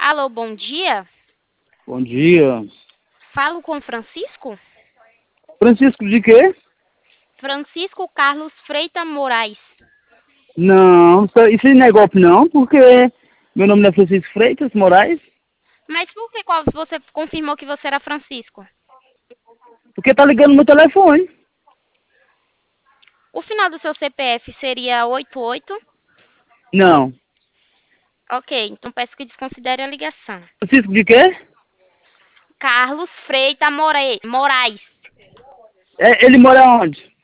Alô, bom dia. Bom dia. Falo com Francisco? Francisco de quê? Francisco Carlos Freitas Moraes. Não, isso não é golpe não, porque meu nome não é Francisco Freitas Moraes, Mas por que você confirmou que você era Francisco? porque tá ligando no meu telefone. O final do seu CPF seria 88? Não. Ok, então peço que desconsidere a ligação. Francisco de quê? Carlos Freitas Moraes. Ele mora onde?